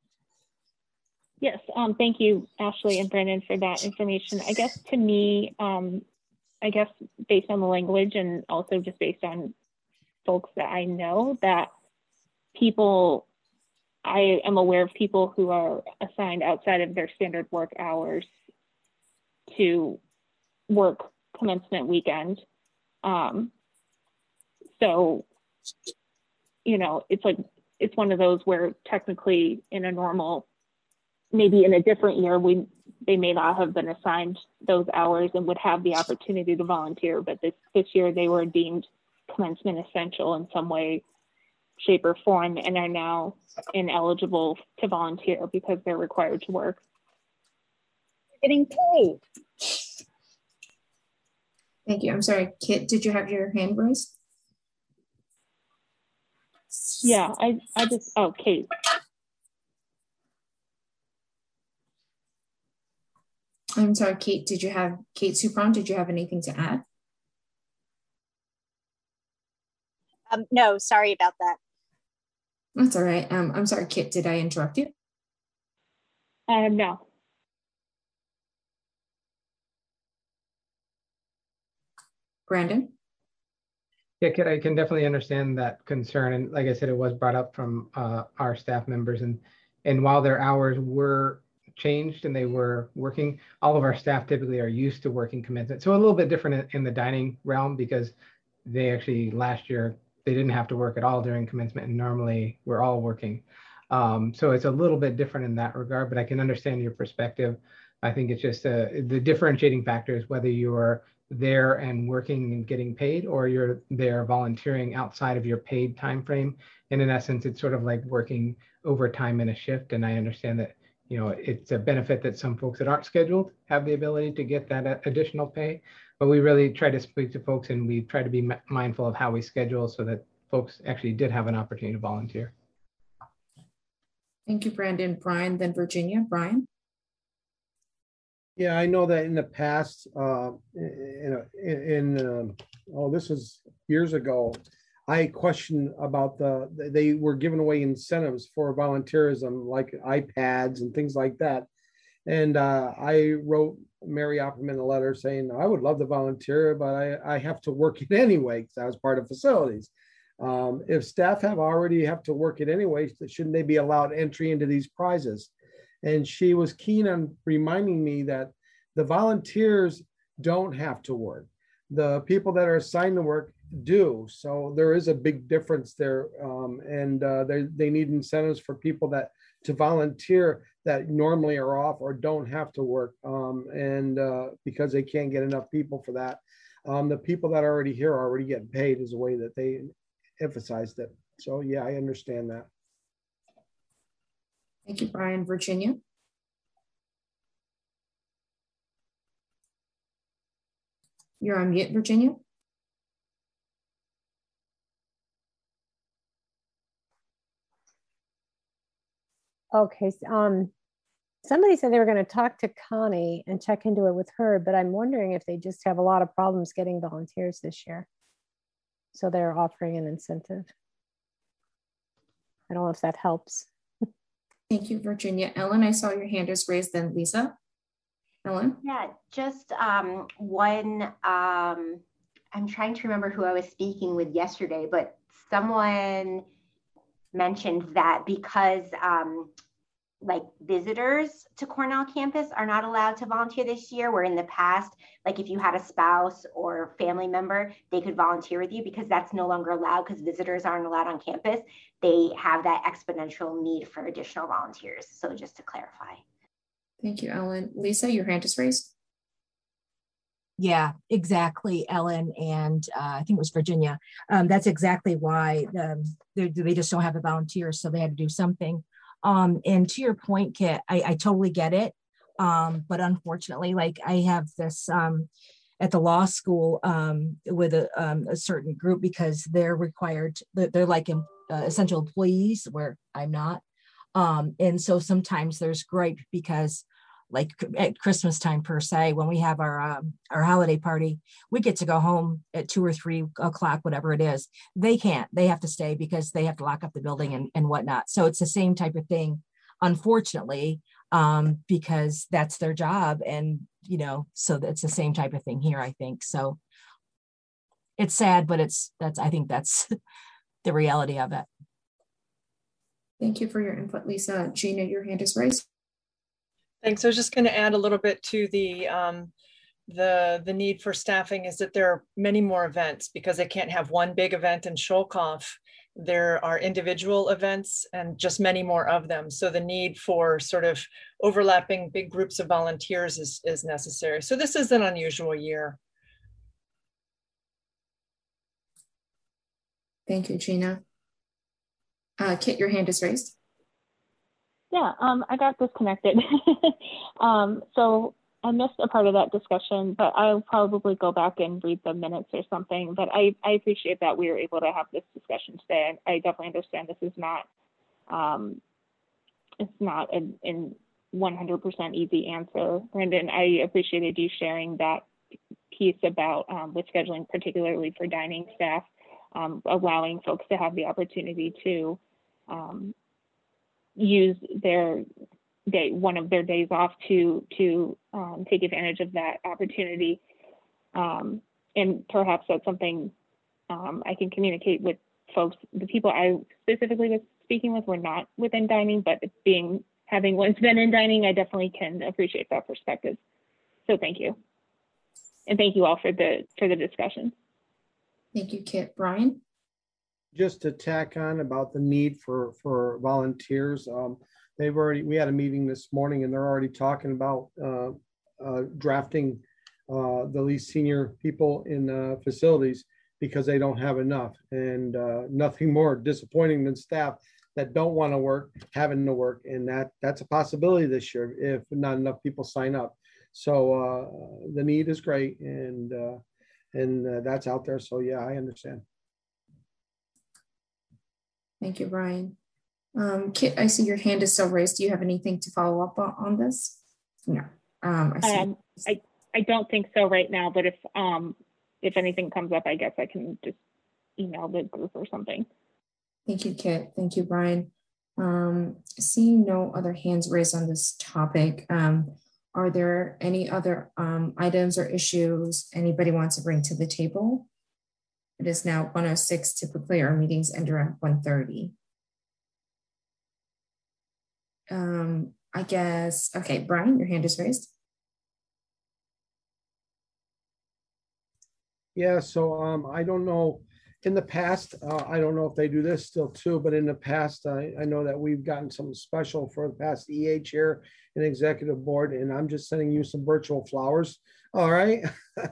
Yes, um, thank you, Ashley and Brandon, for that information. I guess to me, um, I guess based on the language and also just based on folks that I know, that people, I am aware of people who are assigned outside of their standard work hours to work commencement weekend. Um, so, you know, it's like, it's one of those where technically in a normal, maybe in a different year, we they may not have been assigned those hours and would have the opportunity to volunteer, but this, this year they were deemed commencement essential in some way, shape, or form, and are now ineligible to volunteer because they're required to work. Getting paid. Thank you. I'm sorry, Kit, did you have your hand raised? Yeah, I, I just, oh, Kate. I'm sorry, Kate, did you have, Kate Supron, did you have anything to add? Um, no, sorry about that. That's all right. Um, I'm sorry, Kit, did I interrupt you? Uh, no. Brandon? Yeah, Kit, I can definitely understand that concern. And like I said, it was brought up from uh, our staff members. And, and while their hours were changed and they were working, all of our staff typically are used to working commencement. So a little bit different in the dining realm, because they actually last year, they didn't have to work at all during commencement, and normally we're all working. Um, so it's a little bit different in that regard, but I can understand your perspective. I think it's just uh, the differentiating factor is whether you're there and working and getting paid, or you're there volunteering outside of your paid time frame. And in essence, it's sort of like working overtime in a shift. And I understand that, you know, it's a benefit that some folks that aren't scheduled have the ability to get that additional pay. But we really try to speak to folks, and we try to be mindful of how we schedule so that folks actually did have an opportunity to volunteer. Thank you, Brandon. Brian, then Virginia. Brian? Yeah, I know that in the past, uh, in, in, in um, oh, this was years ago, I questioned about the, they were giving away incentives for volunteerism, like iPads and things like that. And uh, I wrote Mary Opperman a letter saying, I would love to volunteer, but I, I have to work it anyway because I was part of facilities. Um, if staff have already have to work it anyway, shouldn't they be allowed entry into these prizes? And she was keen on reminding me that the volunteers don't have to work. The people that are assigned to work do. So there is a big difference there. Um, and uh, they, they need incentives for people that to volunteer that normally are off or don't have to work. Um, and uh, because they can't get enough people for that. Um, the people that are already here are already getting paid is the way that they emphasized it. So yeah, I understand that. Thank you, Brian. Virginia? You're on mute, Virginia. Okay, so, um, somebody said they were going to talk to Connie and check into it with her, but I'm wondering if they just have a lot of problems getting volunteers this year. So they're offering an incentive. I don't know if that helps. Thank you, Virginia. Ellen, I saw your hand is raised, then Lisa. Ellen? Yeah, just um, one, um, I'm trying to remember who I was speaking with yesterday, but someone mentioned that because um, like visitors to Cornell campus are not allowed to volunteer this year, where in the past, like if you had a spouse or family member, they could volunteer with you. Because that's no longer allowed because visitors aren't allowed on campus, they have that exponential need for additional volunteers. So just to clarify. Thank you, Ellen. Lisa, your hand is raised. Yeah, exactly, Ellen, and uh, I think it was Virginia. Um, that's exactly why um, they just don't have the volunteers, so they had to do something. Um, and to your point, Kit, I, I totally get it. Um, but unfortunately, like I have this um, at the law school um, with a, um, a certain group because they're required, they're like uh, essential employees where I'm not. Um, and so sometimes there's gripe because like at Christmas time per se, when we have our um, our holiday party, we get to go home at two or three o'clock, whatever it is. They can't, they have to stay because they have to lock up the building and, and whatnot. So it's the same type of thing, unfortunately, um, because that's their job. And, you know, so it's the same type of thing here, I think. So it's sad, but it's, that's, I think that's the reality of it. Thank you for your input, Lisa. Gina, your hand is raised. Thanks. I was just going to add a little bit to the um, the the need for staffing is that there are many more events because they can't have one big event in Sholkoff there are individual events and just many more of them. So the need for sort of overlapping big groups of volunteers is, is necessary. So this is an unusual year. Thank you, Gina. Uh, Kit, your hand is raised. Yeah, um, I got disconnected. um, so I missed a part of that discussion, but I'll probably go back and read the minutes or something. But I, I appreciate that we were able to have this discussion today. I, I definitely understand this is not, um, it's not an, an one hundred percent easy answer. Brendan, I appreciated you sharing that piece about um, with scheduling, particularly for dining staff, um, allowing folks to have the opportunity to um, use their day, one of their days off to to um, take advantage of that opportunity. Um, and perhaps that's something um, I can communicate with folks. The people I specifically was speaking with were not within dining, but being having once been in dining, I definitely can appreciate that perspective. So thank you. And thank you all for the for the discussion. Thank you, Kit. Brian? Just to tack on about the need for, for volunteers. Um, they've already, we had a meeting this morning and they're already talking about uh, uh, drafting uh, the least senior people in uh, facilities because they don't have enough, and uh, nothing more disappointing than staff that don't want to work, having to work. And that that's a possibility this year if not enough people sign up. So uh, the need is great, and uh, and uh, that's out there. So yeah, I understand. Thank you, Brian. Um, Kit, I see your hand is still raised. Do you have anything to follow up on, on this? No. Um, I, see. Um, I I don't think so right now. But if um if anything comes up, I guess I can just email the group or something. Thank you, Kit. Thank you, Brian. Um, seeing no other hands raised on this topic, um, are there any other um, items or issues anybody wants to bring to the table? It is now one oh six. Typically, our meetings end around one thirty. Um, I guess, okay, Brian, your hand is raised. Yeah, so um, I don't know. In the past, uh, I don't know if they do this still too, but in the past, I, I know that we've gotten some special for the past E A chair and executive board, and I'm just sending you some virtual flowers. All right.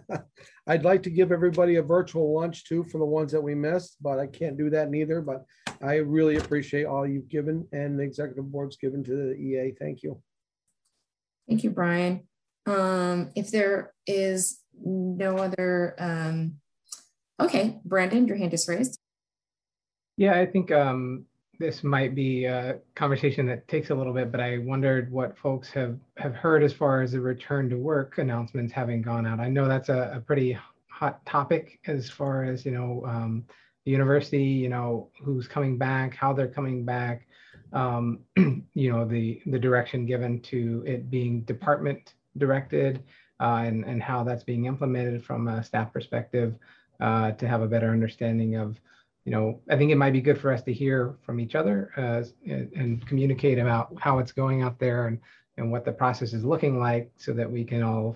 I'd like to give everybody a virtual lunch too for the ones that we missed, but I can't do that neither. But I really appreciate all you've given and the executive board's given to the E A. Thank you. Thank you, Brian. Um, if there is no other, um, okay, Brandon, your hand is raised. Yeah, I think um, this might be a conversation that takes a little bit, but I wondered what folks have, have heard as far as the return to work announcements having gone out. I know that's a, a pretty hot topic as far as, you know, um, the university, you know, who's coming back, how they're coming back, um, you know, the, the direction given to it being department directed uh, and, and how that's being implemented from a staff perspective uh, to have a better understanding of, you know, I think it might be good for us to hear from each other uh, and, and communicate about how it's going out there and, and what the process is looking like so that we can all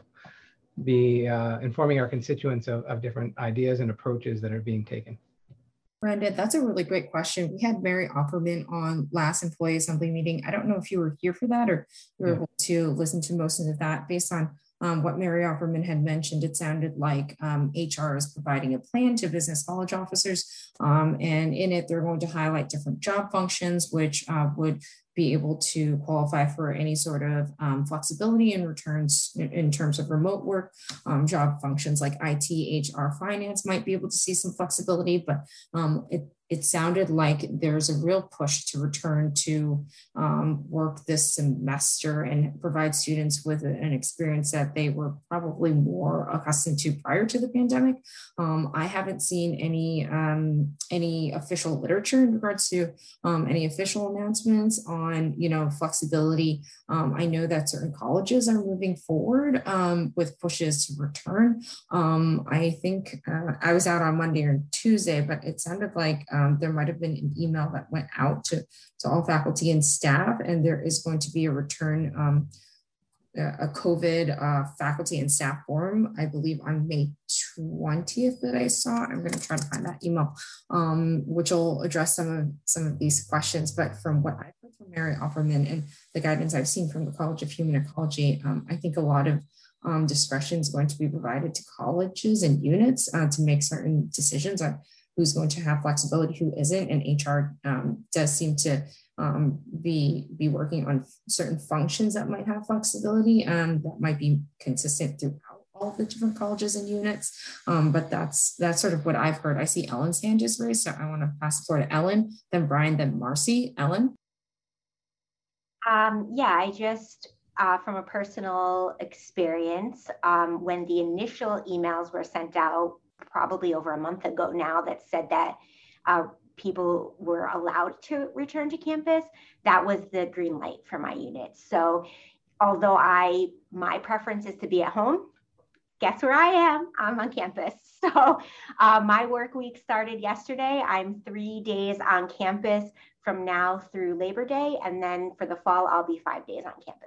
be uh, informing our constituents of, of different ideas and approaches that are being taken. Brandon, that's a really great question. We had Mary Opperman on last employee assembly meeting. I don't know if you were here for that or you were yeah. able to listen to most of that. Based on um, what Mary Opperman had mentioned, it sounded like um, H R is providing a plan to business knowledge officers. Um, and in it, they're going to highlight different job functions, which uh, would be able to qualify for any sort of um, flexibility in returns in, in terms of remote work. Um, job functions like I T, H R, finance might be able to see some flexibility, but um, it, it sounded like there's a real push to return to um, work this semester and provide students with an experience that they were probably more accustomed to prior to the pandemic. Um, I haven't seen any, um, any official literature in regards to um, any official announcements on on, you know, flexibility. Um, I know that certain colleges are moving forward um, with pushes to return. Um, I think uh, I was out on Monday or Tuesday, but it sounded like um, there might have been an email that went out to, to all faculty and staff, and there is going to be a return um, a COVID uh, faculty and staff forum, I believe on May twentieth that I saw. I'm going to try to find that email, um, which will address some of some of these questions. But from what I've heard from Mary Opperman and the guidance I've seen from the College of Human Ecology, um, I think a lot of um, discretion is going to be provided to colleges and units uh, to make certain decisions on who's going to have flexibility, who isn't, and H R um, does seem to um, be, be working on certain functions that might have flexibility and that might be consistent throughout all of the different colleges and units. Um, but that's that's sort of what I've heard. I see Ellen's hand just raised, so I want to pass the floor to Ellen, then Brian, then Marcy. Ellen? Um, yeah, I just, uh, from a personal experience, um, when the initial emails were sent out, probably over a month ago now, that said that uh, people were allowed to return to campus, that was the green light for my unit. So although I, my preference is to be at home, guess where I am? I'm on campus. So uh, my work week started yesterday. I'm three days on campus from now through Labor Day. And then for the fall, I'll be five days on campus.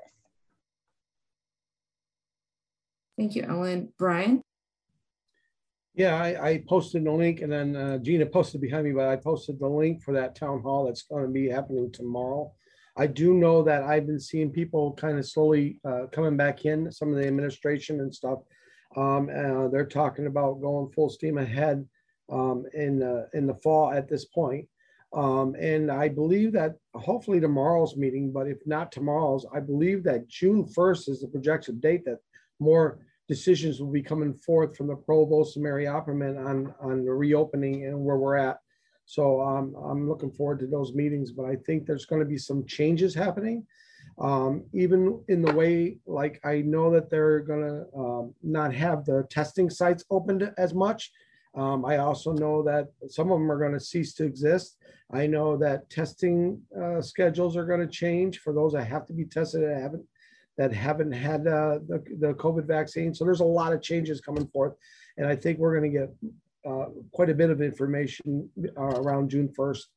Thank you, Ellen. Brian? Yeah, I, I posted the link, and then uh, Gina posted behind me, but I posted the link for that town hall that's going to be happening tomorrow. I do know that I've been seeing people kind of slowly uh, coming back in, some of the administration and stuff. Um, uh, they're talking about going full steam ahead um, in, uh, in the fall at this point. Um, and I believe that hopefully tomorrow's meeting, but if not tomorrow's, I believe that June first is the projected date that more decisions will be coming forth from the provost and Mary Opperman on, on the reopening and where we're at. So um, I'm looking forward to those meetings, but I think there's going to be some changes happening. Um, even in the way, like I know that they're going to um, not have the testing sites opened as much. Um, I also know that some of them are going to cease to exist. I know that testing uh, schedules are going to change for those that have to be tested and haven't that haven't had uh, the, the COVID vaccine. So there's a lot of changes coming forth. And I think we're going to get uh, quite a bit of information uh, around June first.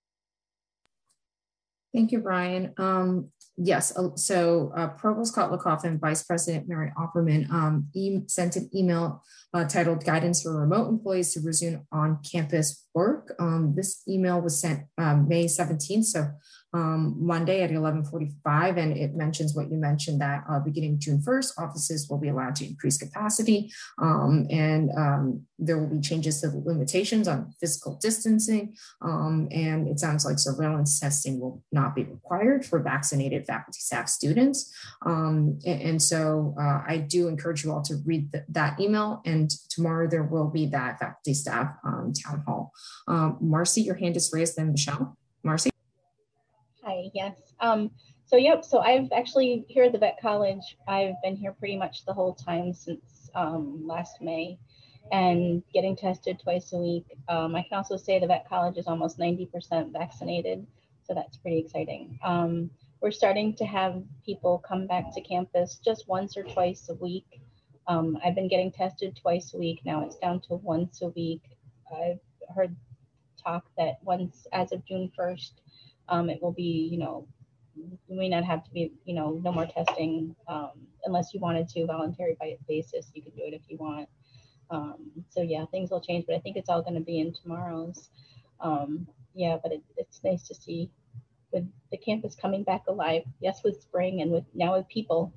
Thank you, Brian. Um, yes, so uh, Provost Kotlikoff and Vice President Mary Opperman um, e sent an email uh, titled Guidance for Remote Employees to Resume On-Campus Work. Um, this email was sent um, May seventeenth, so um, Monday at eleven forty-five, and it mentions what you mentioned, that uh, beginning June first, offices will be allowed to increase capacity, um, and um, there will be changes to the limitations on physical distancing, um, and it sounds like surveillance testing will not be required for vaccinated faculty, staff, students. Um, and, and so uh, I do encourage you all to read th that email, and tomorrow there will be that faculty, staff um, town hall. Um, Marcy, your hand is raised, then Michelle. Marcy? Hi, yes. Um, so, yep, so I've actually, here at the Vet College, I've been here pretty much the whole time since um, last May, and getting tested twice a week. Um, I can also say the Vet College is almost ninety percent vaccinated, so that's pretty exciting. Um, we're starting to have people come back to campus just once or twice a week. Um, I've been getting tested twice a week. Now it's down to once a week. I've heard talk that once, as of June first, um, it will be, you know, you may not have to be, you know, no more testing um, unless you wanted to, voluntary basis. You can do it if you want. Um, so yeah, things will change, but I think it's all going to be in tomorrow's. Um, yeah, but it, it's nice to see with the campus coming back alive. Yes, with spring and with now with people.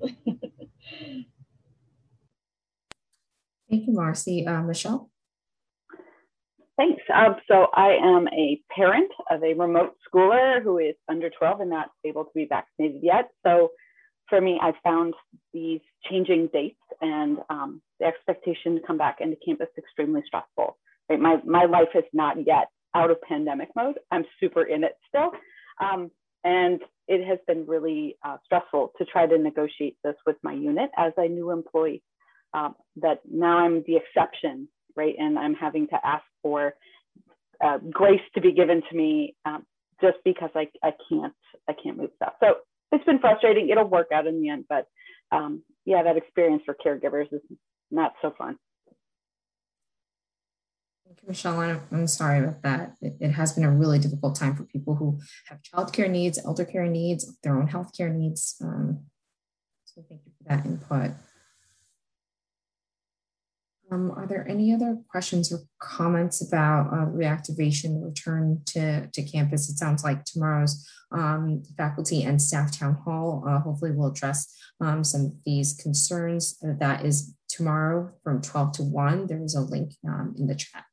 Thank you, Marcy. Uh, Michelle? Thanks. Um, so I am a parent of a remote schooler who is under twelve and not able to be vaccinated yet. So for me, I found these changing dates and um, the expectation to come back into campus extremely stressful. Right? My, my life is not yet out of pandemic mode. I'm super in it still. Um, and it has been really uh, stressful to try to negotiate this with my unit as a new employee, um, that now I'm the exception, right? And I'm having to ask for uh, grace to be given to me um, just because I, I can't, I can't move stuff. So it's been frustrating. It'll work out in the end, but um, yeah, that experience for caregivers is not so fun. Thank you, Michelle. I'm, I'm sorry about that. It, it has been a really difficult time for people who have childcare needs, elder care needs, their own healthcare needs. Um, So thank you for that input. Um, are there any other questions or comments about uh, reactivation, return to, to campus? It sounds like tomorrow's um, faculty and staff town hall uh, hopefully will address um, some of these concerns. Uh, that is tomorrow from twelve to one. There is a link um, in the chat.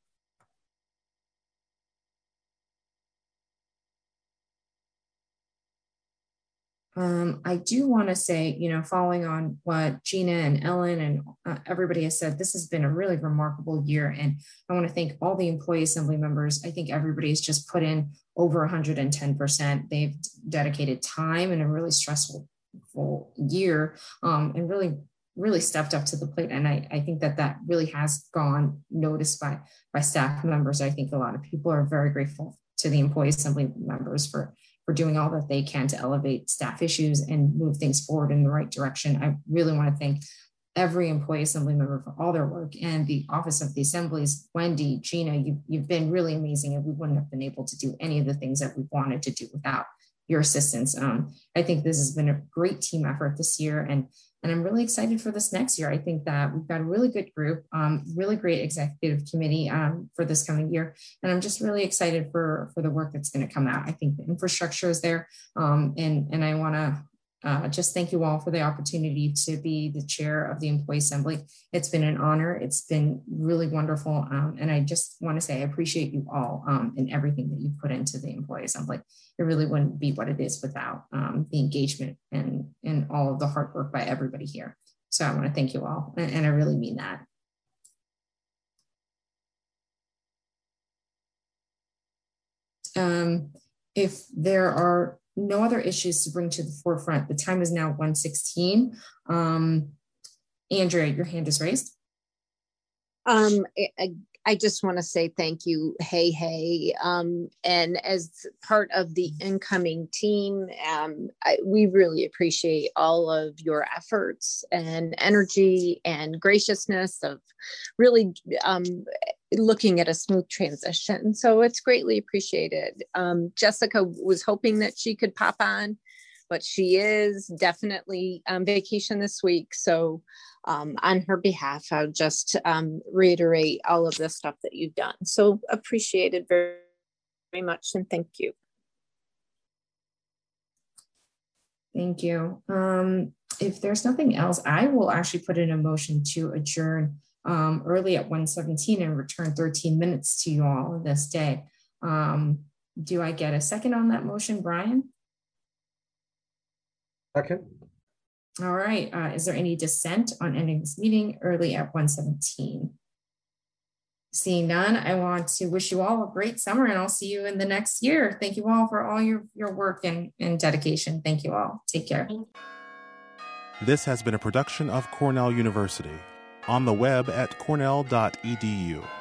Um, I do want to say, you know, following on what Gina and Ellen and uh, everybody has said, this has been a really remarkable year. And I want to thank all the employee assembly members. I think everybody's just put in over one hundred ten percent. They've dedicated time in a really stressful full year um, and really, really stepped up to the plate. And I, I think that that really has gone noticed by, by staff members. I think a lot of people are very grateful to the employee assembly members for for doing all that they can to elevate staff issues and move things forward in the right direction. I really want to thank every employee assembly member for all their work, and the Office of the Assemblies. Wendy, Gina, you, you've been really amazing, and we wouldn't have been able to do any of the things that we wanted to do without your assistance. Um, I think this has been a great team effort this year, and And I'm really excited for this next year. I think that we've got a really good group, um, really great executive committee um, for this coming year. And I'm just really excited for, for the work that's going to come out. I think the infrastructure is there. Um, and, and I want to uh, just thank you all for the opportunity to be the chair of the Employee Assembly. It's been an honor. It's been really wonderful. Um, and I just want to say I appreciate you all um, and everything that you put into the Employee Assembly. It really wouldn't be what it is without um, the engagement and, and all of the hard work by everybody here. So I want to thank you all, and, and I really mean that. Um, if there are no other issues to bring to the forefront, the time is now one sixteen. Um, Andrea, your hand is raised. Um, I, I just want to say thank you, Hey Hey, um, and as part of the incoming team, um, I, we really appreciate all of your efforts and energy and graciousness of really um, looking at a smooth transition. So it's greatly appreciated. Um, Jessica was hoping that she could pop on, but she is definitely on vacation this week. So um, on her behalf, I'll just um, reiterate all of the stuff that you've done. So appreciated very, very much, and thank you. Thank you. Um, if there's nothing else, I will actually put in a motion to adjourn um, early at one seventeen and return thirteen minutes to you all this day. Um, do I get a second on that motion, Brian? Second. All right. Uh, is there any dissent on ending this meeting early at one seventeen? Seeing none, I want to wish you all a great summer, and I'll see you in the next year. Thank you all for all your, your work and, and dedication. Thank you all. Take care. This has been a production of Cornell University, on the web at cornell dot e d u.